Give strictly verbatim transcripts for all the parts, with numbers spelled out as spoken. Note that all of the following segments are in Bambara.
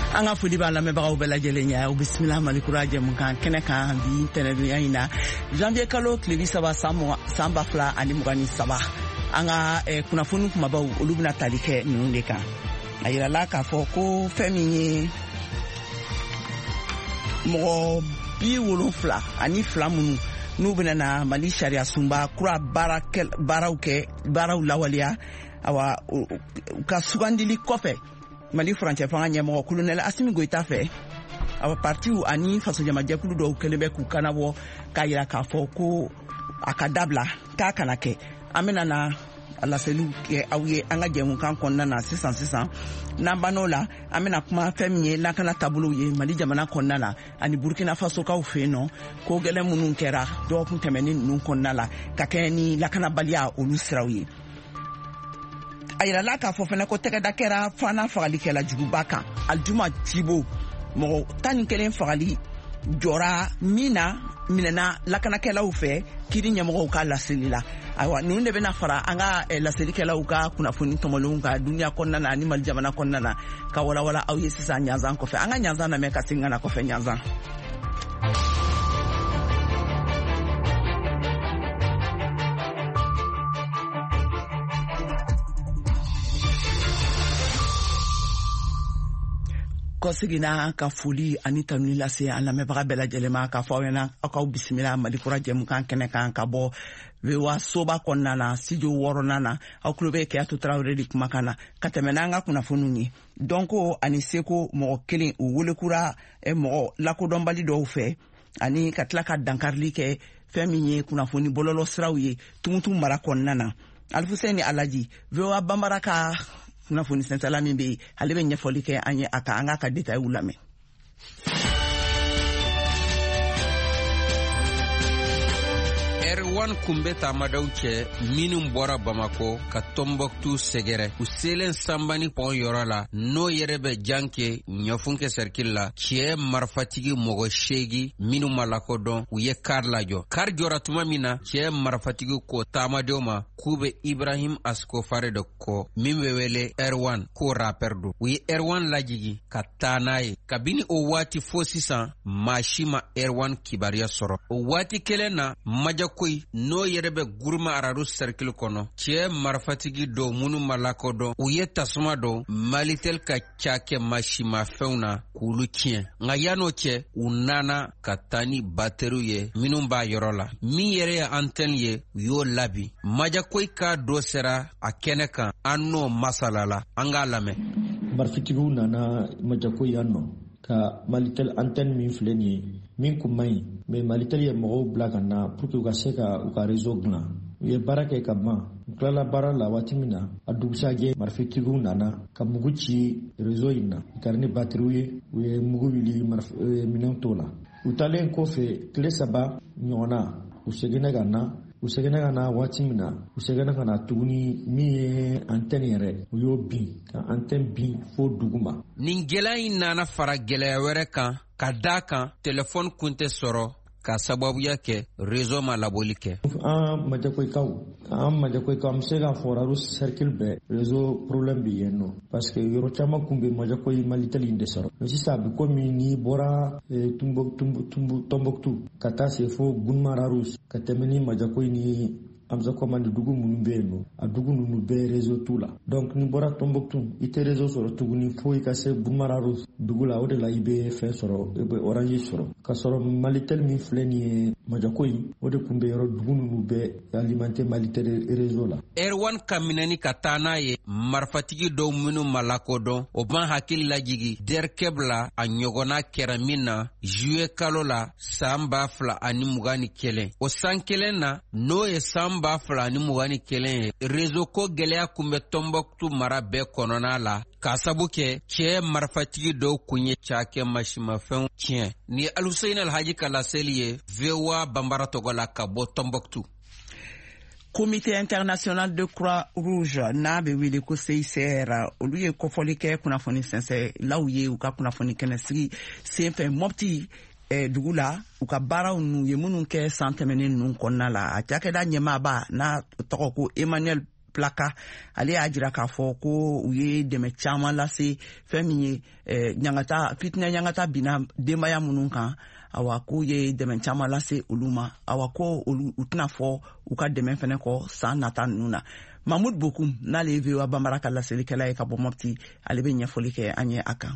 anga fudi ba la me ba bela jelenya o bismillah malikura jemu kan kene kan bi tenedunya ina janvier kalo klebi saba samo samba fla ani mugani saba anga e kuna funu kuma ba olubna talike nunde kan ayira la ka fo ko femi mo bi wolo fla ani fla munu nubina na mali sharia sumba kura barakel barauke barau lawalia awa ka sugandili kofe mali franche fanga nyemo colonel Assimi Goïta fe awa parti u ani faso jama jekulu do kelebe ku kanabo kayira ka fo ko akadabla ka kanake amena na ala selu ke awie anga jemu kan konna na six cents six cents nambanola amena kuma femie la kana tabulu ye mali jamana konna la ani Burkina Faso ka ufe no ko gele munun kera do kun temeni nun konna la ka keni la kana balia olu sirawi ayira la ka fo fena ko tege da kera fana fagali kela jugubaka aljuma tibo mo tani kelen fagali jora mina minena la kana kela ufe kiri nyamo ka la selila aywa nunde bena fara anga eh, la selikela uka kuna funi tomolunga dunia konna na animal jamana konna na ka wala wala au yesisa nyanza ko fe anga nyanza na meka singa na ko fe nyanza kosigina ka foli ani tanuni lase an lamɛnbaga bɛɛ lajɛlenma ka fɔ aw ɲɛna aw k'aw bisimila malikura jɛmukan kɛnɛ kan ka bɔ vewa soba kɔnɔna na studio wɔɔrɔnan na aw tulo bɛ Keyatu Tarawele de kumakan na ka tɛmɛ n'an ka kunnafoniw ye dɔnko ani seko mɔgɔ kelen o welekura eh, mɔgɔ lakodɔnbali dɔw fɛ ani ka tila ka dankarili kɛ fɛn min ye kunnafoni bɔlɔlɔ siraw ye tumutu mara kɔnɔna na Alfuseni Alaji vewa bambara ka kunnafoni sentala min be ale bɛ ɲɛfɔli kɛ an ye a ka an ka ka détail lamɛn. Erwan kumbe tamadaw cɛ minnu bɔra Bamako ka Tombouctou sɛgɛrɛ u selen sambani pɔn yɔrɔ la n'o yɛrɛ bɛ janke ɲɛfunke cercle la cɛ marifatigi mɔgɔ seegi minnu ma lakodɔn u ye kar lajɔ kar jɔra tuma min na cɛ marifatigi ko taamadenw ma k'u bɛ Ibrahim Askofare de kɔ min bɛ wele Erwan ko rapper do u ye Erwan lajigi ka taa n'a ye kabini o waati fo sisan maa si ma Erwan kibariya sɔrɔ o waati kelen na maja koyi n'o yɛrɛ bɛ guruma araru cercle kɔnɔ cɛ marifatigi dɔw minnu ma lakodɔn u ye tasuma dɔn Malitel ka cakɛ masimafɛnw na k'olu tiɲɛ nka yan'o cɛ u nana ka taa ni bateriw ye minnu b'a yɔrɔ la min yɛrɛ ye antenne ye u y'o labi maja koyi ka dɔ sera a kɛnɛ kan an n'o masalala an k'a lamɛn. Marifatigiw nana maja koyi yan nɔ ka Malitel antenne min filɛ nin ye min kun man ɲi mais Malitel ye mɔgɔw bila ka na pour que u ka se ka u ka réseau dilan u ye baara kɛ ka ban u tilala baara la waati min na a dugusajɛ marifatigiw nana ka mugu ci réseau in na u kɛra ni bateriw ye u ye mugu wuli minɛnw t'o la u talen kɔfɛ tile saba ɲɔgɔnna u seginna ka na u seginna ka na waati min na u seginna ka na tuguni min ye antenne yɛrɛ u y'o bin ka antenne bin fo duguma. Nin gɛlɛya in nana fara gɛlɛya wɛrɛ kan ka da kan telefɔni kun tɛ sɔrɔ ka sababuya kɛ réseau ma labɔli kɛ. An majakoyikaw an majakoyikaw an bɛ se k'a fɔ arabu cercle bɛɛ réseau problème bɛ yen nɔ parce que yɔrɔ caman kun bɛ majakoyi Malitel in de sɔrɔ mais sisan a bɛ komi n'i bɔra Tombouctou ka taa se fo Gunmararu ka tɛmɛ ni majakoyi ni Amza Komandi dugu minnu bɛ yen nɔ a dugu ninnu bɛɛ réseau t'u la donc ni bɔra Tombouctou i tɛ réseau sɔrɔ tuguni fo i ka se Gunmararu dugu la o de la i bɛ fɛn sɔrɔ i bɛ orange sɔrɔ ka sɔrɔ Malitel min filɛ nin ye majakoyi o de kun bɛ yɔrɔ dugu ninnu bɛɛ alimenter Malitel réseau la. Erwan ka minɛni ka taa n'a ye marifatigi dɔw minnu ma lakodɔn o b'an hakili lajigi derkɛb la a ɲɔgɔnna kɛra min na juillet kalo la san ba fila ani mugan ni kelen o san kelen na n'o ye san ba fila ani mugan ni kelen ye réseau ko gɛlɛya kun bɛ Tombouctou mara bɛɛ kɔnɔna la k'a sabu kɛ cɛ marifatigi dɔw kun ye cakɛ masimafɛnw tiɲɛ ni Alhuseyin Alhaji Kalaseli ye V O A bambara tɔgɔ la ka bɔ Tombouctou. Comité international de Croix Rouge n'a bɛ wele ko C I C R olu ye kɔfɔli kɛ kunnafoni sɛnsɛ law ye u ka kunnafoni kɛnɛsigi senfɛ Mopti eh, dugu la u ka baaraw n'u ye minnu kɛ san tɛmɛnen ninnu kɔnɔna la a cakɛda ɲɛmaaba n'a tɔgɔ ko Emmanuel Plaka ale y'a jira k'a fɔ ko u ye dɛmɛ caaman lase fɛn min ye eh, ɲangata fitinɛ ɲangata bina denbaya minnu kan awa k'u ye dɛmɛ caaman lase olu ma awa ko olu u tɛna fɔ u ka dɛmɛ fɛnɛ kɔ san nata ninnu na. Mahmud Bokum n'ale ye V O A Bambara ka laselikɛla ye ka bɔ Mopti ale bɛ ɲɛfɔli kɛ an ye a kan.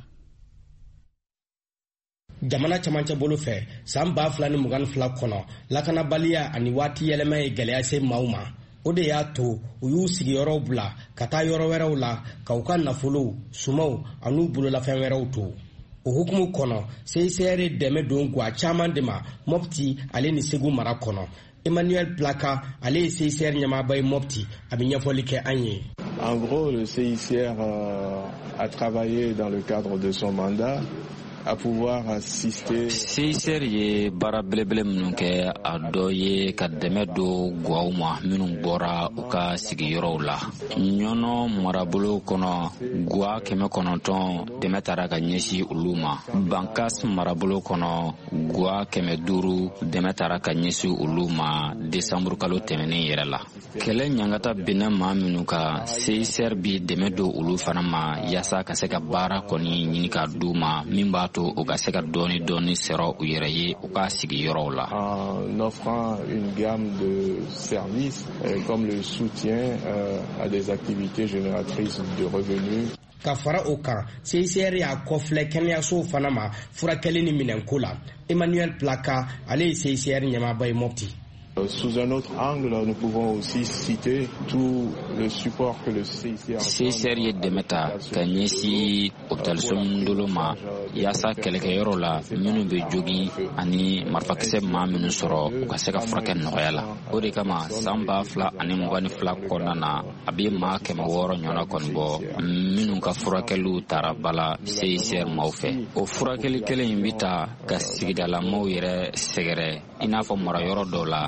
Jamana camancɛ bolo fɛ san ba fila ni mugan ni fila kɔnɔ lakanabaliya ani waati yɛlɛma ye gɛlɛya se maaw ma. O de y'a to u y'u sigiyɔrɔw bila ka taa yɔrɔ wɛrɛw la ka u ka nafolow sumaw an'u bololafɛn wɛrɛw to. O hukumu kɔnɔ C I C R dɛmɛ don guwa caaman de ma Mopti ale ni Segu mara kɔnɔ. Emmanuel Plaka ale ye C I C R ɲɛmaaba ye Mopti a bɛ ɲɛfɔli kɛ an ye. En gros, le C I C R euh, a travaillé dans le cadre de son mandat à pouvoir assister. C I C R ye baara belebele minnu kɛ a dɔ ye ka dɛmɛ don guwaw ma minnu bɔra u ka sigiyɔrɔw la. Ɲɔnɔ marabolo kɔnɔ guwa kɛmɛ kɔnɔntɔn dɛmɛ taara ka ɲɛsin olu ma. Bankas marabolo kɔnɔ guwa kɛmɛ duuru dɛmɛ taara ka ɲɛsin olu ma desanburu kalo tɛmɛnen yɛrɛ la. Kɛlɛ ɲangata binna maa minnu ka C I C R bi dɛmɛ don olu fana ma yaasa ka se ka baara kɔni ɲini ka d'u ma min b'a to o ka se ka dɔɔni dɔɔni sɔrɔ u yɛrɛ ye u ka sigiyɔrɔw la. En offrant une gamme de services euh, comme le soutien euh, à des activités génératrices de revenus. Ka fara o kan C I C R y'a kɔfilɛ kɛnɛyasow fana ma furakɛli ni minɛnko la. Emmanuel Plaka ale ye C I C R ɲɛmaaba ye Mopti. Sous un autre angle, nous pouvons aussi citer tout le support que le C I C R C I C R ye dɛmɛ ta ka ɲɛsin hôpital Somdolo ma yaasa kɛlɛkɛyɔrɔ la minnu bɛ jogi ani marifakisɛ maa minnu sɔrɔ u ka se ka furakɛ nɔgɔya la. O de kama san ba fila ani mugan ni fila kɔnɔna na a bɛ maa kɛmɛ wɔɔrɔ ɲɔgɔnna kɔni bɔ minnu ka furakɛliw taara bala C I C R maaw fɛ. O furakɛli kelen in bɛ ta ka sigidalamaw yɛrɛ sɛgɛrɛ i n'a fɔ marayɔrɔ dɔw la.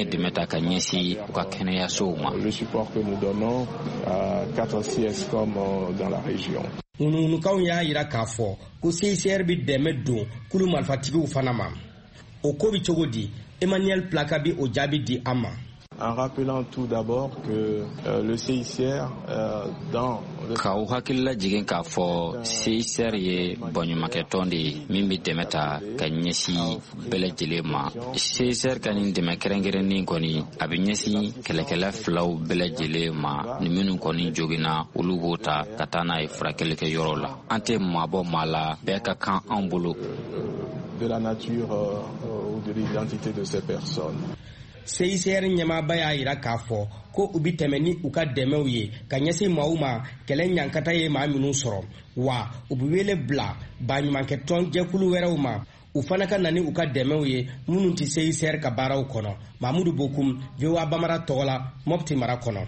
Le support que nous donnons à quatre C S comme dans la région. Ununukaw y'a yira k'a fɔ ko C I C R bi dɛmɛ don kulu marifatigiw fana ma. O ko bi cogo di? Emmanuel Plaka bi o jaabi di an ma. En rappelant tout d'abord que euh, le C I C R euh, dans le K'aw hakilila jigin k'a fɔ C I C R ye bɔɲumankɛtɔn de ye min bɛ dɛmɛ ta ka ɲɛsin bɛɛ lajɛlen ma. C I C R ka nin dɛmɛ kɛrɛnkɛrɛnnen kɔni a bɛ ɲɛsin kɛlɛkɛla filaw bɛɛ lajɛlen ma ni minnu kɔni joginna olu b'o ta ka taa n'a ye furakɛlikɛyɔrɔ la. An tɛ maabɔ maa la bɛɛ ka kan an bolo. De la nature euh, ou de l'identité de ces personnes. C I C R ɲɛmaaba y'a yira k'a fɔ ko u bi tɛmɛ ni u ka dɛmɛw ye ka ɲɛsin maaw ma kɛlɛ ɲankata ye maa minnu sɔrɔ wa u bi wele bila baɲumankɛtɔn jɛkulu wɛrɛw ma u fana ka na ni u ka dɛmɛw ye minnu tɛ C I C R ka baaraw kɔnɔ. Mahmudu Bokum, V O A Bambara tɔgɔ la, Mopti mara kɔnɔ.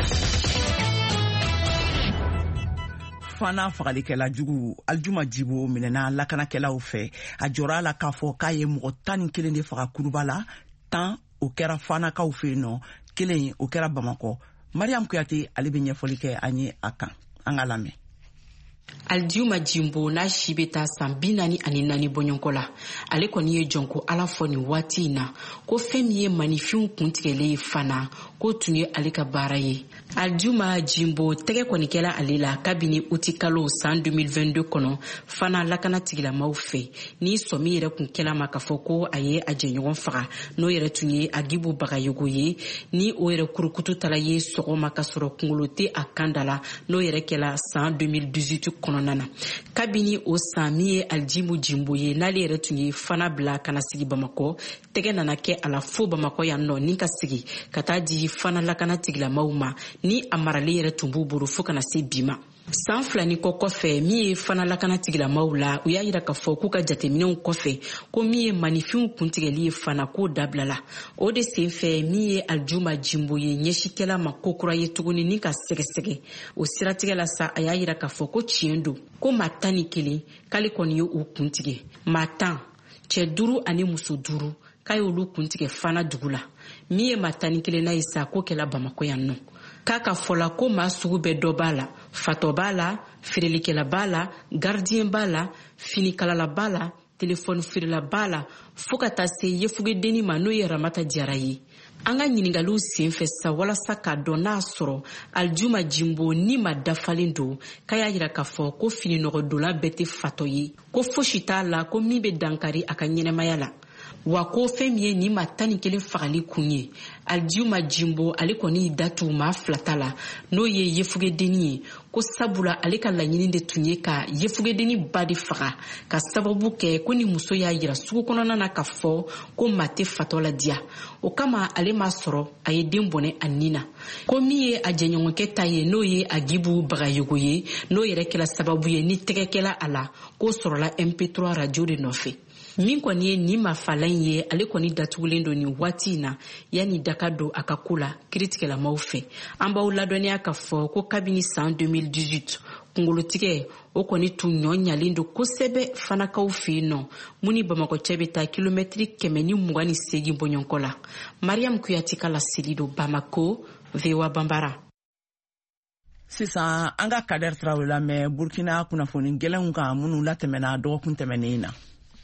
Fana fagalikɛla jugu Aljuma Jibo minɛna lakanakɛlaw fɛ a jɔra a la k'a fɔ k'a ye mɔgɔ tan ni kelen de faga kuruba la tan o kɛra fanakaw fɛ yen nɔ kelen o kɛra Bamakɔ. Mariam Kuyate ale bɛ ɲɛfɔli kɛ an ye a kan an ka lamɛn. Aljuma Jimbo n'a si bɛ taa san bi naani ani naani bɔɲɔgɔnko la ale kɔni ye jɔn ko ala fɔ nin waati in na ko fɛn min ye manifinw kuntigɛlen ye fana ko tun ye ale ka baara ye. Aljuma Jimbo tɛgɛ kɔni kɛla ale la kabini uti kalo san deux mille vingt-deux kɔnɔ fana lakana tigilamaw fɛ ni sɔmi yɛrɛ kun kɛla ma k'a fɔ ko a ye a jɛɲɔgɔn faga n'o yɛrɛ tun ye Agibu Bagayogo ye ni o yɛrɛ kurukutu tala ye sɔgɔma ka sɔrɔ kunkolo tɛ a kan da la n'o yɛrɛ kɛla san deux mille dix-huit kɔnɔna na. Kabini o san min ye Aljimu Jimbo ye n'ale yɛrɛ tun ye fana bila kana sigi Bamakɔ tɛgɛ nana kɛ a la fo Bamakɔ yan nɔ ni ka sigi ka taa di fana lakana tigilamaw ma ni a marali yɛrɛ tun b'u bolo fo kana se bi ma. San fila ni kɔ kɔfɛ min ye fana lakana tigilamaw la u y'a yira k'a fɔ k'u ka jateminɛw kɔfɛ ko min ye manifinw kuntigɛli ye fana k'o dabilala. O de sen fɛ min ye Aljuma Jimbo ye ɲɛsikɛla ma ko kura ye tuguni ni ka sɛgɛsɛgɛ o siratigɛ la sa a y'a yira k'a fɔ ko tiɲɛ don ko maa tan ni kelen k'ale kɔni ye u kuntigɛ maa tan cɛ duuru ani muso duuru k'a y'olu kuntigɛ fana dugu la min ye maa tan ni kelen na ye sa ko kɛla Bamakɔ yan nɔ. K'a ka fɔla ko maa sugu bɛɛ dɔ b'a la fatɔ b'a la feerelikɛla b'a la gardien b'a la finikalala b'a la telefɔni feerela b'a la fo ka taa se yefugedenni ma n'o ye Ramata Jara ye. an ka ɲiningaliw senfɛ sa walasa k'a dɔn n'a sɔrɔ Aljuma Jimbo ni ma dafalen don k'a y'a yira k'a fɔ ko fininɔgɔdonla bɛɛ tɛ fatɔ ye ko fosi t'a la ko min bɛ dankari a ka ɲɛnɛmaya la wa ko fɛn min ye ni ma tan ni kelen fagali kun ye Aljuma Jimbo ale kɔni datugu maa fila ta la n'o ye Yefugedeni ye ko sabula ale ka laɲini de tun ye ka Yefugedeni ba de faga ka sababu kɛ ko ni muso y'a yira sugu kɔnɔna na k'a fɔ ko maa tɛ fatɔ la diya o kama ale m'a sɔrɔ a ye den bɔnɛ a nin na ko min ye a jɛɲɔgɔnkɛ ta ye n'o ye Agibu Bagayogo ye n'o yɛrɛ kɛla sababu ye ni tɛgɛkɛla a la k'o sɔrɔla M P trois radio de nɔfɛ min kɔni ye ni mafalan ye ale kɔni datugulen don nin waati in na yanni daka don a ka ko la kiritigɛlamaw fɛ an b'aw ladɔnniya k'a fɔ ko kabini san deux mille dix-huit kungolotigɛ o kɔni tun ɲɔ ɲalen don kosɛbɛ fanakaw fɛ yen nɔ mun ni Bamakɔ cɛ bɛ taa kilomɛtiri kɛmɛ ni mugan ni segin bɔɲɔgɔnkɔ la Mariam Kuyati ka laseli don Bamako V O A Banbara. Sisan an ka Kader Traoré lamɛn Burkina kunnafoni gɛlɛnw kan minnu latɛmɛna dɔgɔkun tɛmɛnen na.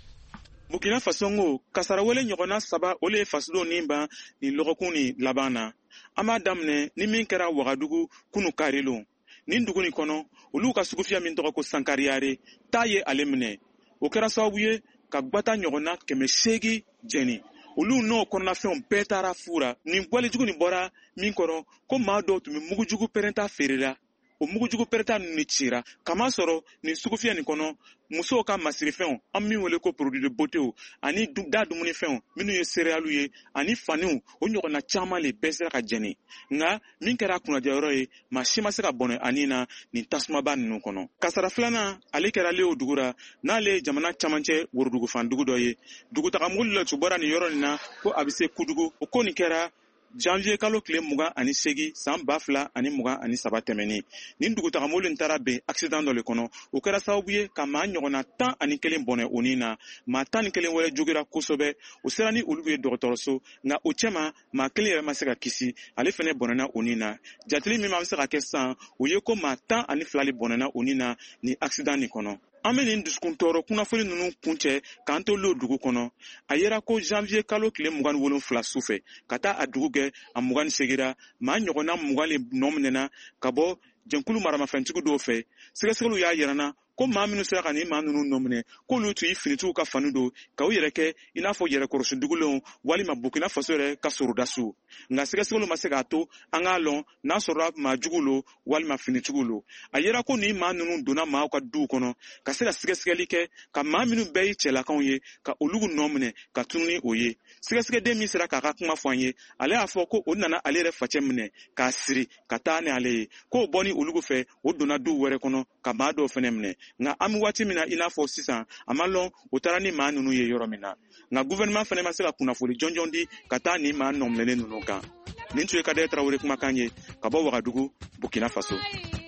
Burkina Faso ngo kasarawele ɲɔgɔnna saba o le fasido nin ban ni lɔgɔkun ni laban na an b'a daminɛ ni min kɛra Wagadugu kunu karilon nin dugu nin kɔnɔ olu ka sugufiya min tɔgɔ ko Sankariyare t'a ye ale minɛ o kɛra sababu ye ka gbata ɲɔgɔnna kɛmɛ seegin jɛni olu n'o kɔnɔnafɛnw bɛɛ taara fura nin bɔlijugu nin bɔra min kɔrɔ ko maa dɔw tun bɛ mugujugu pɛrɛnta feerela o mugujugu pɛrɛnta ninnu cira kama sɔrɔ nin sugufiya nin kɔnɔ musow ka masirifɛnw an min wele ko produit de beauté ani da dumunifɛnw minnu ye céréales ye ani faniw o ɲɔgɔnna caman le bɛɛ sera ka jɛni nka min kɛra kunnadiyayɔrɔ ye maa si ma se ka bɔnɛ ani na nin tasumaba ninnu kɔnɔ kasara filanan ale kɛra Leo dugura n'ale ye jamana camancɛ worodugufan dugu dɔ ye dugutagamolu la tun bɔra nin yɔrɔ nin na ko a bɛ se Kudugu o ko nin kɛra janvier kalo tile mugan ani segin san ba fila ani mugan ani saba tɛmɛnen nin dugutagamolu in taara bɛn accident dɔ le kɔnɔ o kɛra sababu ye ka maa ɲɔgɔnna tan ani kelen bɔnɛ o nin na maa tan ni kelen wɛrɛ jogira kosɛbɛ o sera ni olu ye dɔgɔtɔrɔso nka o cɛma maa kelen yɛrɛ ma se ka kisi ale fɛnɛ bɔnɛna o nin na jatili min bɛ se ka kɛ sisan o ye ko maa tan ani fila le bɔnɛna o nin na ni accident nin kɔnɔ an bɛ nin dusukun tɔɔrɔ kunnafoni ninnu kuncɛ k'an to Leo dugu kɔnɔ a yera ko janvier kalo tile mugan ni wolonfila su fɛ ka taa a dugu kɛ a mugan ni segira maa ɲɔgɔnna mugan le nɔ minɛna ka bɔ jɛnkulu maramafɛntigi dɔw fɛ sɛgɛsɛgɛliw y'a yirana ko maa minnu sera ka nin maa ninnu nɔ minɛ k'olu tun ye finitigiw ka fani don ka u yɛrɛ kɛ i n'a fɔ yɛrɛkɔrɔsi dugulenw walima Burkina Faso yɛrɛ ka sorodasiw nka sɛgɛsɛgɛliw ma se k'a to an k'a lɔn n'a sɔrɔla maa juguw lo walima finitigiw lo a yera ko nin maa ninnu donna maaw ka duw kɔnɔ ka se ka sɛgɛsɛgɛli kɛ ka maa minnu bɛɛ ye cɛlakaw ye ka olu nɔ minɛ ka tunu ni o ye sɛgɛsɛgɛden min sera k'a ka kuma fɔ an ye ale y'a fɔ ko o nana ale yɛrɛ facɛ minɛ k'a siri ka taa ni ale ye k'o bɔ ni olu fɛ o donna duw wɛrɛ kɔnɔ ka maa dɔw fɛnɛ minɛ nka an bɛ waati min na i n'a fɔ sisan a ma lɔn o taara ni maa ninnu ye yɔrɔ min na nka gouvernement fɛnɛ ma se ka kunnafoni jɔnjɔn di ka taa ni maa nɔminɛlen ninnu kan nin tun ye Kader Traoré kumakan ye ka bɔ Wagadugu Burkina Faso.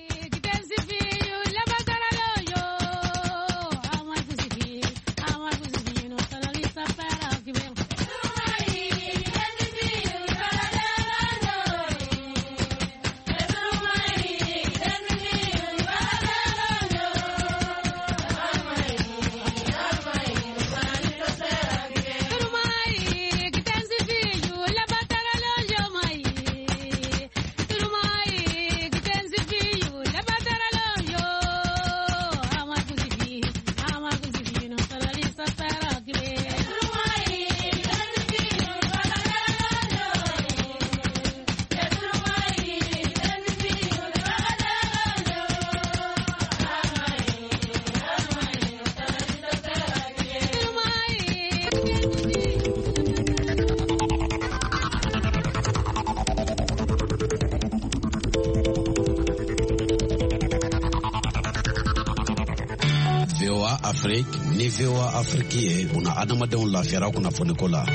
Afrique ni V O A Afrique ye una adamadenw lafiyara kunnafoni ko la.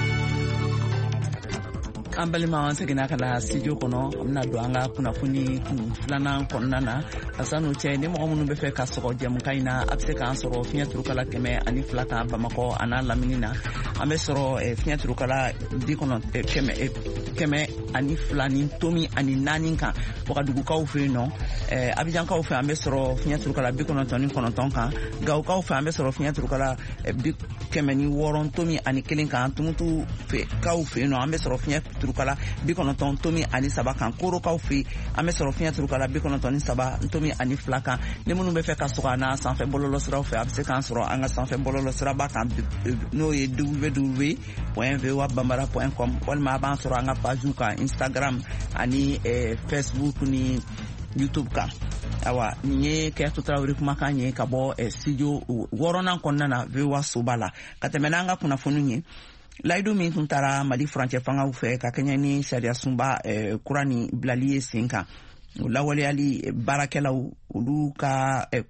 An balima an seginna ka na studio kɔnɔ an bɛna don an ka kunnafoni filanan kɔnɔna na ka sanu cɛ ni mɔgɔ minnu bɛ fɛ ka sɔgɔ jɛmukan in na a bɛ se k'an sɔrɔ fiɲɛ turukala kɛmɛ ani fila kan Bamakɔ a n'a lamini na an bɛ sɔrɔ fiɲɛ turukala bi kɔnɔ kɛmɛ kɛmɛ ani fila ni tomi ani naani kan wagadugukaw fɛ yen nɔ eh, abijankaw fɛ an bɛ sɔrɔ fiɲɛ turukala bi kɔnɔntɔn ni kɔnɔntɔn kan gawukaw fɛ an bɛ sɔrɔ fiɲɛ turukala eh, bi kɛmɛ ni wɔɔrɔ tomi ani kelen kan tumutu fɛ kaw fɛ yen nɔ an bɛ sɔrɔ fiɲɛ turukala bi kɔnɔntɔn tomi ani saba kan korokaw fɛ an bɛ sɔrɔ fiɲɛ turukala bi kɔnɔntɔn ni saba tomi ani fila kan ni minnu bɛ fɛ ka sɔgɔ an na sanfɛ bɔlɔlɔsiraw fɛ a bɛ se k'an sɔrɔ an ka sanfɛ bɔlɔlɔsiraba kan n'o ye w w w point v o a bambara point com walima a b'an sɔrɔ an ka pajiw kan Instagram ani eh, Facebook ni YouTube kan awa nin ye Kɛyatu Tarawele kumakan ye ka bɔ eh, studio wɔɔrɔnan kɔnɔna na V O A soba la ka tɛmɛ n'an ka kunnafoniw ye layidu min tun taara Mali furancɛ fangaw fɛ ka kɛɲɛ ni sariya sunba eh, kura ni bilali ye sen kan o lawaleyali baarakɛlaw olu ka eh,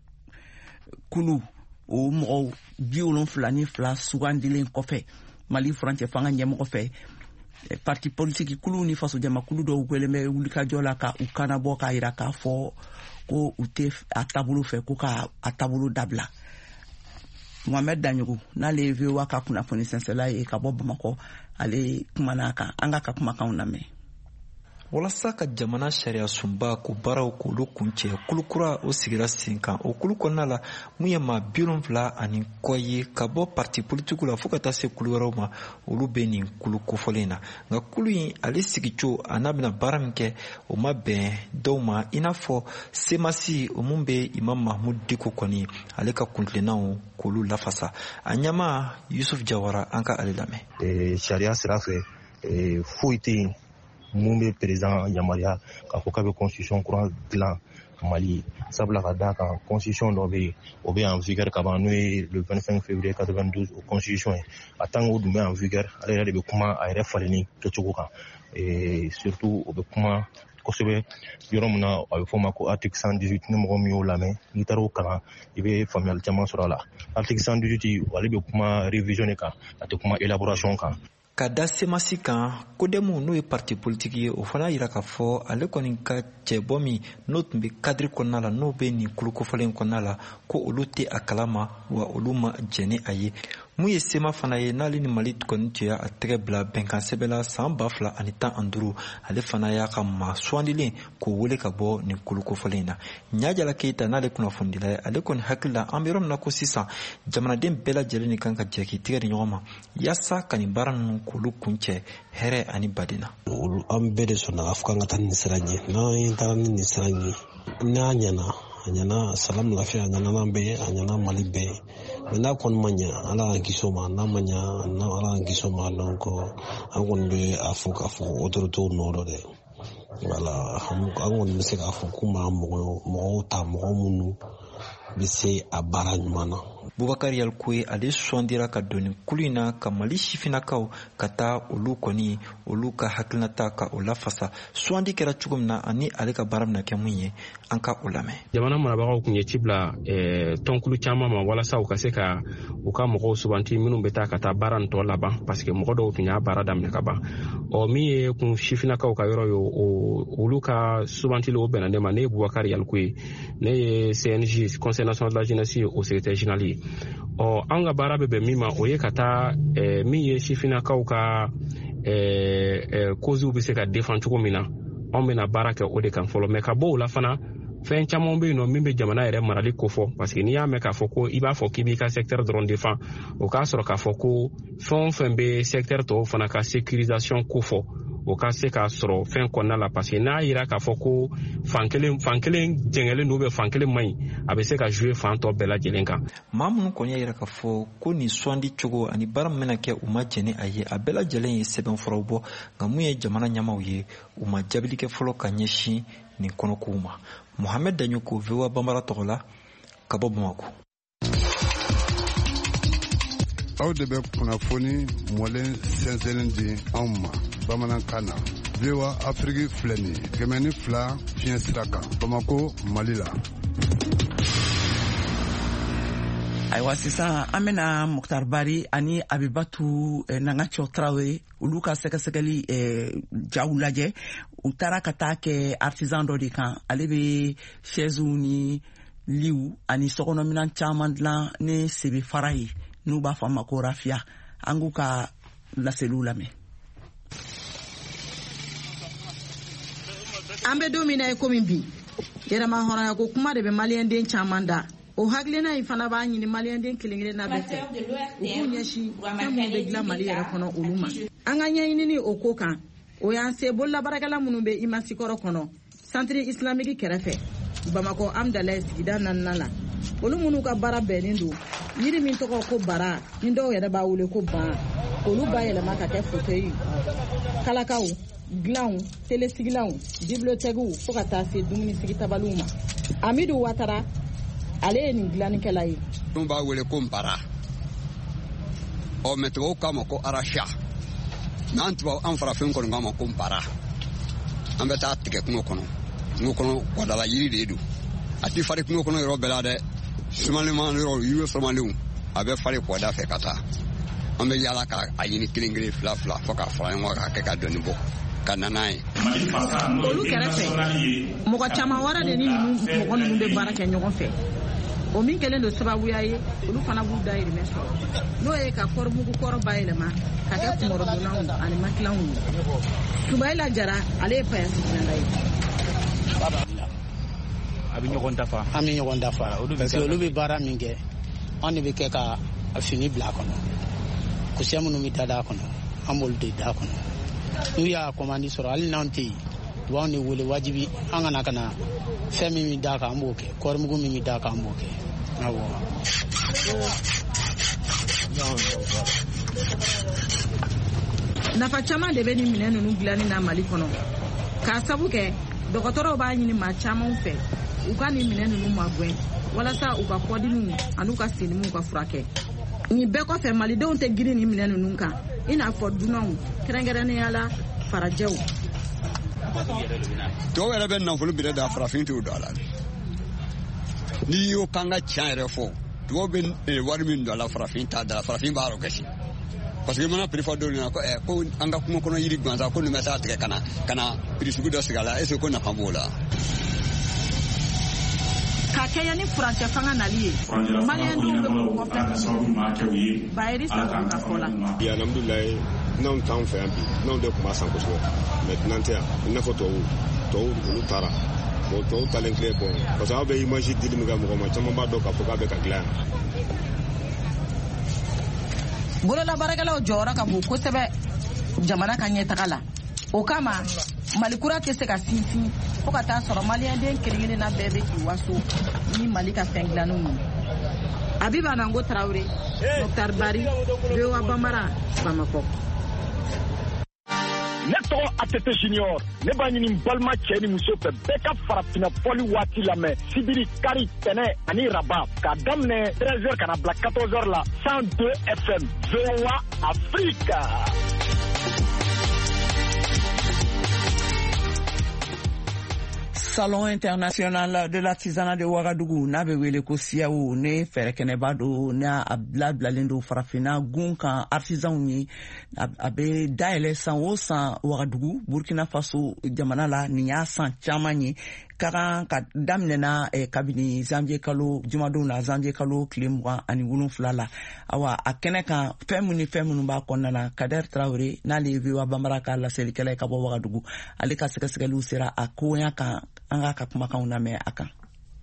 kulu o mɔgɔw bi wolonfila ni fila sugandilen kɔfɛ Mali furancɛ fanga ɲɛmɔgɔ fɛ parti politique kulu ni faso jamakulu dɔw gwɛlɛn bɛ wulikajɔ la ka u kana bɔ k'a yira k'a fɔ ko u tɛ a taabolo fɛ ko ka a taabolo dabila. Mohamed Danyogo n'ale ye V O A ka kunnafoni sɛnsɛnla ye ka bɔ Bamakɔ ale kumana a kan an ka ka kumakanw lamɛn. Walasa ka jamana sariya sunba ko baaraw k'olu kuncɛ kulukura o sigira sen kan o kulu kɔnɔna la mun ye maa bi wolonwula ani kɔ ye ka bɔ parti politikiw la fo ka taa se kulu wɛrɛw ma olu bɛ nin kulu kofɔlen na nka kulu in ale sigicogo a n'a bɛna baara min kɛ o ma bɛn dɔw ma i n'a fɔ semasi o mun bɛ Imam Mahmud Diko kɔni ale ka kuntilennaw k'olu lafasa a ɲɛma Yusuf Jawara an ka ale lamɛn. Sariya sira fɛ foyi tɛ yen mun bɛ président yamaruya k'a fɔ k'a bɛ constitution kura dilan Mali sabula ka d'a kan constitution dɔ bɛ yen o bɛ en vigueur ka ban n'o ye le vingt-cinq février quatre-vingt-douze o constitution ye a tant que o dun bɛ en vigueur ale yɛrɛ de bɛ kuma a yɛrɛ falenni kɛcogo kan surtout o bɛ kuma kosɛbɛ yɔrɔ min na a bɛ fɔ o ma ko article cent dix-huit ni mɔgɔ min y'o lamɛn n'i taara o kalan i bɛ faamuyali caman sɔrɔ a la article cent dix-huit ale bɛ kuma révision de kan a tɛ kuma élaboration kan. Ka da semasi kan kodemu n'o ye parti politique ye o fana yira k'a fɔ ale kɔni ka cɛbɔ min n'o tun bɛ cadre kɔnɔna la n'o bɛ nin kulu kofɔlen kɔnɔna la ko olu tɛ a kalama wa olu ma jɛn ni a ye mun ye sema fana ye n'ale ni Mali kɔni tun y'a tɛgɛ bila bɛnkan sɛbɛn la san ba fila ani tan ani duuru ale fana y'a ka maa sugandilen k'o wele ka bɔ nin kulu kofɔlen na Ɲajala Keyita n'ale kunnafonidila ye ale kɔni hakili la an bɛ yɔrɔ min na ko sisan jamanaden bɛɛ lajɛlen de kan ka jɛ k'i tigɛ di ɲɔgɔn ma yaasa ka nin baara ninnu k'olu kuncɛ hɛrɛ ani badina. An bɛɛ de sɔnna k'a fɔ k'an ka taa nin sira ɲɛ n'an taara ni nin sira ɲɛ n'a ɲɛna a ɲɛna salamu lafiya a ɲɛna n'an bɛɛ ye a ɲɛna Mali bɛɛ ye mɛ n'a kɔni ma ɲɛ Ala k'an kisi o ma n'a ma ɲɛ Ala k'an kisi o ma donc an kɔni bɛ a fɔ k'a fɔ autorités nɔ dɔ dɛ voilà an kɔni bɛ se k'a fɔ k'u ma mɔgɔw ta mɔgɔ minnu bɛ se a baara ɲuman na. Bubakari Yalikoye ale sɔndira ka don nin kulu in na ka Mali sifinnakaw ka taa olu kɔni olu ka hakilinata ka o lafasa sɔndi kɛra cogo min na ani ale ka baara bɛna kɛ mun ye an ka o lamɛn. Jamana marabagaw kun ye ci bila tɔnkulu caman ma walasa u ka se ka u ka mɔgɔw suganti minnu bɛ taa ka taa baara nin tɔ laban parce que mɔgɔ dɔw tun y'a baara daminɛ ka ban ɔ min ye kun sifinnakaw ka yɔrɔ ye olu ka sugantili o bɛnna ne ma ne ye Bubakari Yalikoye ne ye C N J Conseil national de la jeunesse au secrétaire général ye ɔ an ka baara bɛ bɛn min ma o ye ka taa min ye sifinnakaw ka causes bɛ se ka défend cogo min na anw bɛna baara kɛ o de kan fɔlɔ mais ka bɔ o la fana fɛn caman bɛ yen nɔ min bɛ jamana yɛrɛ marali kofɔ parce que n'i y'a mɛn k'a fɔ ko i b'a fɔ k'i b'i ka secteur dɔrɔn défend o k'a sɔrɔ k'a fɔ ko fɛn o fɛn bɛ secteur tɔw fana ka sécurisation kofɔ o ka se k'a sɔrɔ fɛn kɔnɔna la parce que n'a yira k'a fɔ ko fan kelen fan kelen jɛngɛlen don fan kelen man ɲi a bɛ se ka jouer fan tɔ bɛɛ lajɛlen kan. Maa minnu kɔni y'a yira k'a fɔ ko nin sɔndi cogo ani baara min bɛna kɛ u ma jɛn ni a ye a bɛɛ lajɛlen ye sɛbɛnfuraw bɔ nka mun ye jamana ɲɛmaaw ye u ma jaabili kɛ fɔlɔ ka ɲɛsin nin kɔnɔkow ma. Mohamed Danyogo V O A Bambara tɔgɔ la ka bɔ Bamakɔ. Aw de bɛ kunnafoni mɔlen sɛnsɛnlen di anw ma bamanankan na V O A Afrique filɛ nin ye kɛmɛ ni fila fiɲɛ sira kan Bamako Mali la. Ayiwa sisan an bɛna Muktar Bari ani Abibatu Nangacɔ Tarawele olu ka sɛgɛsɛgɛli jaw lajɛ u taara ka taa kɛ artisan dɔ de kan ale bɛ chaises ni liw ani sokɔnɔminɛn caman dilan ni sebe fara ye n'u b'a fɔ a ma ko rafiya an k'u ka laseliw lamɛn. an bɛ don min na ye komi bi yɛrɛma hɔrɔnya ko kuma de bɛ maliyɛnden caman da o hakilina in fana b'a ɲini maliyɛnden kelen-kelen na bɛɛ fɛ u k'u ɲɛsin fɛn minnu bɛ dilan mali yɛrɛ kɔnɔ olu ma an ka ɲɛɲinini o ko kan o y'an se bololabaarakɛla minnu bɛ imasikɔrɔ kɔnɔ santiri islamiki kɛrɛfɛ bamakɔ amdalaye sigida naaninan la olu minnu ka baara bɛnnen don yiri min tɔgɔ ko bara ni dɔw yɛrɛ b'a wele ko ban olu ba yɛlɛma ka kɛ fauteuil kalakaw dilanw telesigilanw bibliotɛkiw fo ka taa se dumunisigi tabaliw ma amidu watara ale ye nin dilannikɛla ye n b'a wele ko bara ɔ mɛ tubabuw k'a ma ko arasha n'an tubabu an farafin kɔni k'a ma ko bara an bɛ taa tigɛ kungo kɔnɔ kungo kɔnɔ kɔdala yiri de don a ti fari kungo kɔnɔ yɔrɔ bɛɛ la dɛ sumalenma yɔrɔ yiri sumalenw a bɛ fari kɔda fɛ ka taa an bɛ yaala k'a ɲini kelen kelen fila fila fo k'a fara ɲɔgɔn kan k'a kɛ ka dɔnni bɔ ka na n'a ye. olu kɛrɛfɛ mɔgɔ caman wɛrɛ de ni mɔgɔ ninnu bɛ baara kɛ ɲɔgɔn fɛ o min kɛlen don sababuya ye olu fana b'u dayirimɛ sɔrɔ n'o ye ka kɔrɔmugu kɔrɔ bayɛlɛma ka kɛ kunkɔrɔdonnaw ani makilanw ye tubayila jara ale ye payasi dilanna ye. a bɛ ɲɔgɔn dafa an bɛ ɲɔgɔn dafa parce que olu bɛ baara min kɛ an de bɛ kɛ ka fini bila a kɔnɔ kusɛ minnu bɛ da a kɔnɔ an b'olu de da a kɔnɔ n'u y'a komandi sɔrɔ hali n'an tɛ yen u b'anw de wele wajibi an kana ka na fɛn min bɛ da kan an b'o kɛ kɔrimugu min bɛ da kan an b'o kɛ awɔ. nafa caman de bɛ nin minɛn ninnu dilanni na mali kɔnɔ k'a sabu kɛ dɔgɔtɔrɔw b'a ɲini maa caman fɛ u ka nin minɛn ninnu magɛn walasa u ka kɔdimiw ani u ka senimiw ka furakɛ nin bɛɛ kɔfɛ malidenw tɛ girin nin minɛn ninnu kan i n'a fɔ dunanw kɛrɛnkɛrɛnnenya la farajɛw. dɔw yɛrɛ bɛ nafolo bɛrɛ da farafin t'o don a la n'i y'o kan ka tiɲɛ yɛrɛ fɔ dɔw bɛ wari min don a la farafin t'a da la farafin b'a yɔrɔ gasi parce que i mana prix fɔ dɔw ɲɛna ko ɛ ko an ka kungo kɔnɔ yiri gansan ko nin bɛ se a tigɛ ka na ka na prix sugu dɔ sigi a la est ce que ko nafa b'o la. ka kɛɲɛ ni furancɛ fanga nali ye maliyɛndenw bɛ k'u kɔfɛ bayeri sago ka fɔ la. bi alhamdulilayi n'anw t'anw fɛ yan bi n'anw de tun b'a san kosɛbɛ mɛ dunan tɛ yan i n'a fɔ tubabuw tubabuw olu taara bon tubabuw talen filɛ bɔn parce que aw bɛ image dili min kɛ mɔgɔ ma caman b'a dɔn k'a fɔ k'a bɛ ka dilan yan. bololabaarakɛlaw jɔyɔrɔ ka bon kosɛbɛ jamana ka ɲɛtaga la o kama malikura tɛ se ka sinsin fo ka taa sɔrɔ maliyɛnden kelen-kelen na bɛɛ bɛ k'i waso ni mali ka fɛn dilanniw ye. abiba nango tarawele moktar bari V O A Bambara bamakɔ. ne tɔgɔ atete junior ne b'a ɲini balima cɛ ni muso fɛ bɛɛ ka farafina fɔli waati lamɛn sibiri kari tɛnɛ ani raba k'a daminɛ treize heures ka na bila quatorze heures la cent deux F M V O A Afrique. Salon international de l'artisanat de Ouagadougou n'a bɛ wele ko siyawo ne fɛrɛkɛnɛba do n'a bilabilalen do farafina gun kan artisanw ye a bɛ dayɛlɛ san o san Ouagadougou Burkina Faso jamana la nin y'a san caman ye ka kan ka daminɛna eh, kabini janvier kalo jumadon na janvier kalo tile mugan ani wolonfila la awa a kɛnɛ kan fɛn minnu ni fɛn minnu b'a kɔnɔna na Kader Traoré n'ale ye V O A Bambara ka laselikɛla ye ka bɔ Ouagadougou ale ka sɛgɛsɛgɛliw sera a koya kan an ka ka kumakanw lamɛn a kan.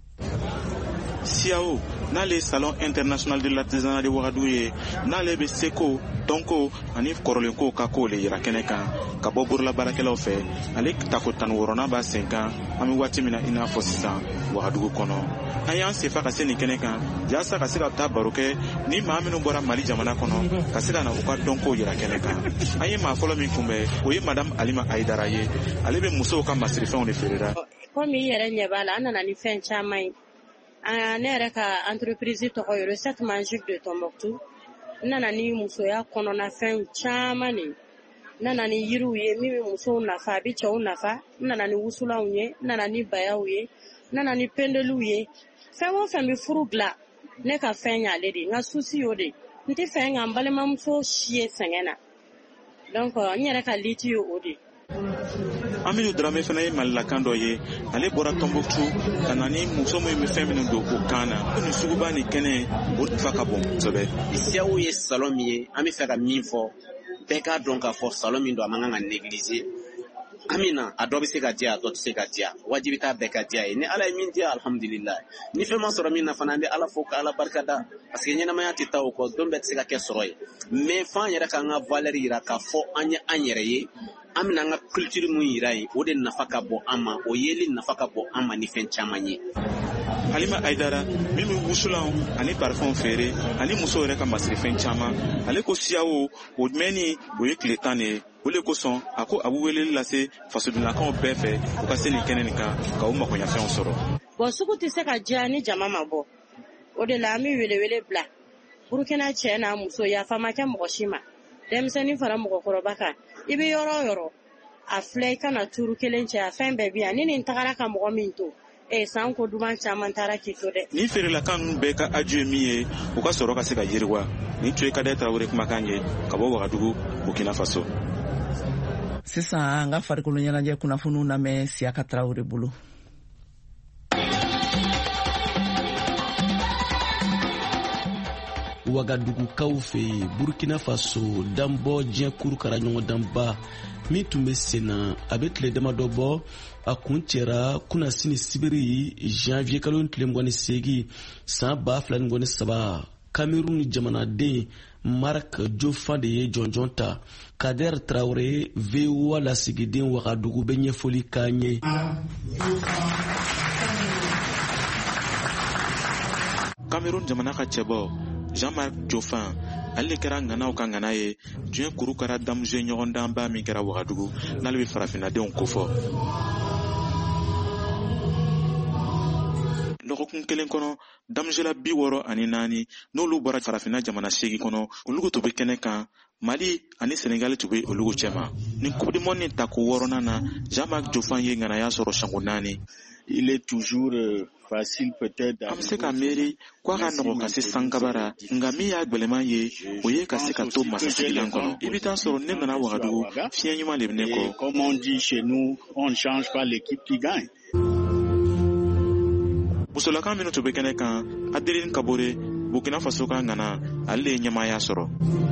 siyawo n'ale salon international de l'artisanat de Ouagadougou ye n'ale bɛ seko dɔnko ani kɔrɔlenko ka ko le yira kɛnɛ kan ka bɔ bololabaarakɛlaw fɛ ale tako tan ni wɔɔrɔnan b'a sen kan an bɛ waati min na i n'a fɔ sisan Ouagadougou kɔnɔ an y'an sefa ka se nin kɛnɛ kan yaasa ka se ka taa baro kɛ ni maa minnu bɔra Mali jamana kɔnɔ ka se ka na u ka dɔnko yira kɛnɛ kan an ye maa fɔlɔ min kunbɛn o ye madame Alima Aidara ye ale bɛ musow ka masirifɛnw de feerera. komi i yɛrɛ ɲɛ b'a la an nana ni fɛn caman ye ne yɛrɛ ka entreprise tɔgɔ ye Recette Magique de Tombouctou n nana ni musoya kɔnɔna fɛn caman de n nana ni yiriw ye min bɛ musow nafa a bɛ cɛw nafa n nana ni wusulanw ye n nana ni bayaw ye n nana ni pendeliw ye fɛn o fɛn bɛ furu dilan ne ka fɛn y'ale de n ka susi y'o de n tɛ fɛ ka n balimamuso si ye sɛgɛn na donc n yɛrɛ ka liti ye o de. Aminu Dramé fana ye malilakan dɔ ye ale bɔra Tombouctou ka na ni muso min bɛ fɛn minnu don o kan na ko nin suguba ni kɛnɛ o nafa ka bon kosɛbɛ. siyawo ye salon min ye an bɛ fɛ ka min fɔ bɛɛ k'a dɔn k'a fɔ salon min don a man kan ka négliger amina a dɔ bɛ se ka diya a dɔ tɛ se ka diya wajibi t'a bɛɛ ka diya ye ni ala ye min diya alhamdulillah ni fɛn ma sɔrɔ min na fana an bɛ ala fo ka ala barika da parce que ɲɛnamaya tɛ taa o kɔ don bɛɛ tɛ se ka kɛ sɔrɔ ye mais f'an yɛrɛ k'an ka valeur yira k'a fɔ an ye an yɛrɛ ye an bɛna an ka culture mun yira ye o de nafa ka bɔ an ma o yeli nafa ka bɔ an ma ni fɛn caman ye. Halima Aidara min bɛ wusulan ani parfum feere ani muso yɛrɛ ka masirifɛn caman ale ko siyawo o mɛnni o ye tile tan de ye o de kosɔn a ko a bɛ weleli lase fasodunakaw bɛɛ fɛ u ka se nin kɛnɛ nin kan ka u magoɲafɛnw sɔrɔ. Bon sugu tɛ se ka diya ni jama ma bɔ o de la an bɛ welewele bila Burukina cɛ n'a muso yafa ma kɛ mɔgɔ si ma denmisɛnnin fara mɔgɔkɔrɔba kan i bɛ yɔrɔ o yɔrɔ a filɛ i kana tuuru kelen cɛ a fɛn bɛɛ bi yan ni nin tagara ka mɔgɔ min to eh san ko duman caman taara k'i to dɛ. Ni feerelakan ninnu bɛɛ ka aju ye min ye u ka sɔrɔ ka se ka yiriwa nin tun ye Kade Tarawele kumakan ye ka bɔ Wagadugu Burkina Faso. Sisan an ka farikolo ɲɛnajɛ kunnafoniw lamɛn Siyaka Tarawele bolo. Wagadugukaw fɛ Burkina Faso danbɔ diɲɛ kurukara ɲɔgɔn danba min tun bɛ sen na a bɛ tile damadɔ bɔ a kun cɛra kunasini sibiri janvier kalo tile mugan ni seegin san ba fila ni mugan ni saba Cameroun jamanaden Marc Jofan de ye jɔnjɔn ta. Kader Traoré V O A lasigiden Wagadugu bɛ ɲɛfɔli k'an ye. Cameroun jamana ka cɛbɔ Jean-Marc Jofan ale kɛra ŋanaw ka ŋana ye diɲɛ kurukara damuje ɲɔgɔn danba min kɛra Wagadugu n'ale bɛ farafinadenw kofɔ. Lɔgɔkun kelen kɔnɔ damujela bi wɔɔrɔ ani naani n'olu bɔra farafina jamana seegin kɔnɔ olugu to bɛ kɛnɛ kan Mali ani Senegal tun bɛ olugu cɛma. Nin Coupe du Monde ta ko wɔɔrɔnan na Jean-Marc Jofan ye ŋanaya sɔrɔ sango naani. Il est toujours euh, facile peut-être an bɛ se ka miiri ko a ka nɔgɔ ka se sankabara nka min y'a gwɛlɛman ye o ye ka se ka to masasigilan kɔnɔ. I bɛ taa sɔrɔ ne nana Wagadugu fiɲɛ ɲuman de bɛ ne kɔ. Comme on dit chez nous, on ne change pas l'équipe qui gagne. Musolakan minnu tun bɛ kɛnɛ kan Adeline Kabore Burkina Faso ka ŋana ale de ye ɲɛmaaya sɔrɔ.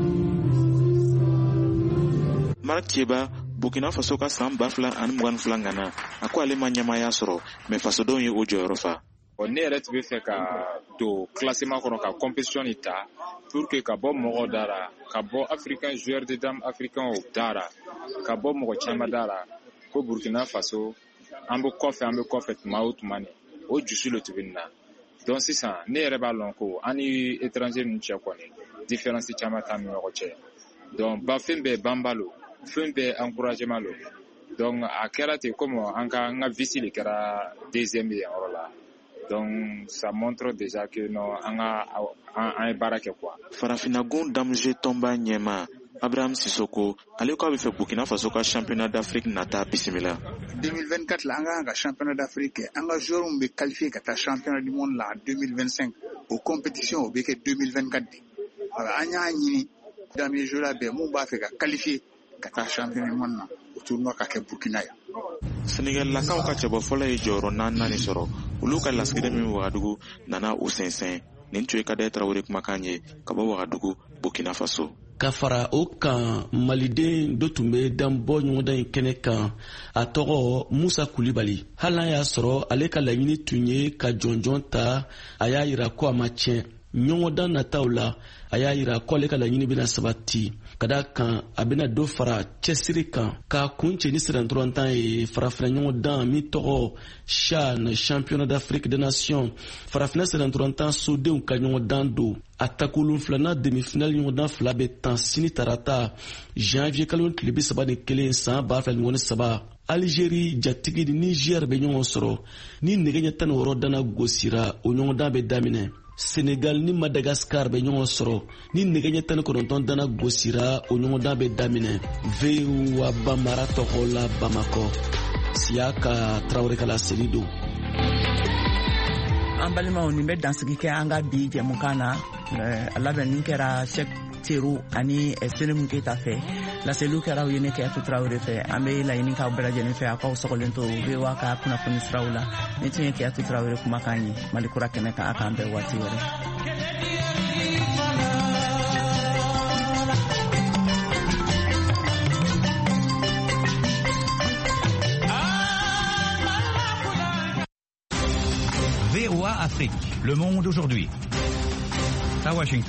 Marc Thieba Burkina Faso ka san ba fila ani mugan ni fila ŋana a ko ale ma ɲɛmaaya sɔrɔ mais fasodenw ye o jɔyɔrɔ fa. Ne yɛrɛ tun bɛ fɛ ka don classement kɔnɔ ka compétition ni ta pour que ka bɔ mɔgɔw dara ka bɔ africain joueur de dame africain dara ka bɔ mɔgɔ caman dara ko Burkina Faso an bɛ kɔfɛ an bɛ kɔfɛ tuma o tuma ni o jusu le tun bɛ nin na donc sisan ne yɛrɛ b'a lɔn ko an ni étranger ninnu cɛ kɔni différence caman t'an ni ɲɔgɔn cɛ donc ba fɛn bɛɛ banba lo fɛn bɛɛ encouragement lo donc a kɛra ten comme an ka an ka vice de kɛra deuxième ye yɔrɔ la donc ça montre déjà que non an ka an ye baara kɛ quoi. Farafinagun damuje tɔnba ɲɛma Abraham Sissoko ale ko a bɛ fɛ Burkina Faso ka championnat d'Afrique nata bisimila. deux mille vingt-quatre la an ka ka championnat d'Afrique an ka joueurs bɛ qualifier ka taa championnat du monde la deux mille vingt-cinq o compétition o bɛ kɛ deux mille vingt-quatre de. Alors an y'a ɲini dernier jour la bɛɛ mun b'a fɛ ka qualifier ka taa championnat du monde na o tournoi ka kɛ Burkina yan. Senegal lakaw ka cɛbɔ fɔlɔ ye jɔyɔrɔ naani sɔrɔ olu ka lasigiden min Wagadugu nana o sɛnsɛn nin tun ye Kade Tarawele kumakan ye ka bɔ Wagadugu Burkina Faso. Ka fara o kan maliden dɔ tun bɛ danbɔ ɲɔgɔndan in kɛnɛ kan a tɔgɔ Musa Kulibali hali n'a y'a sɔrɔ ale ka laɲini tun ye ka jɔnjɔn ta a y'a yira ko a ma tiɲɛ ɲɔgɔndan nataw la a y'a yira ko ale ka laɲini bɛna sabati ka da kan a bɛna dɔ fara cɛsiri kan k'a kun cɛ ni sirantɔrɔntan ye farafina ɲɔgɔndan min tɔgɔ CHAN championnat d'Afrique des nations farafina sirantɔrɔntan sodenw ka ɲɔgɔndan don a takolon filanan demi-finale ɲɔgɔndan fila bɛ tan sini tarata janvier kalo tile bi saba ni kelen san ba fila ni wɔɔrɔ saba Algérie jatigi ni Niger bɛ ɲɔgɔn sɔrɔ ni nɛgɛ ɲɛ tan ni wɔɔrɔ dana gosira o ɲɔgɔndan bɛ daminɛ. Senegal ni Madagascar bɛ ɲɔgɔn sɔrɔ ni nɛgɛ ɲɛ tan ni kɔnɔntɔn dana gosira o ɲɔgɔndan bɛ daminɛ. V O A Bamara tɔgɔ la Bamako Siyaka Tarawele ka laseli don. An balimaw nin bɛ dansigi kɛ an ka bi jɛmukan na a labɛnni kɛra Sɛk Teru ani Selim Keita fɛ laseliw kɛra u ye ne Keyatu Tarawele fɛ an bɛ laɲini k'aw bɛɛ lajɛlen fɛ a k'aw sɔgɔlen to V O A ka kunnafoni siraw la ne tun ye Keyatu Tarawele kumakan ye Mali kura kɛnɛ kan a k'an bɛɛ waati wɛrɛ. Afrique, le monde aujourd'hui. À Washington.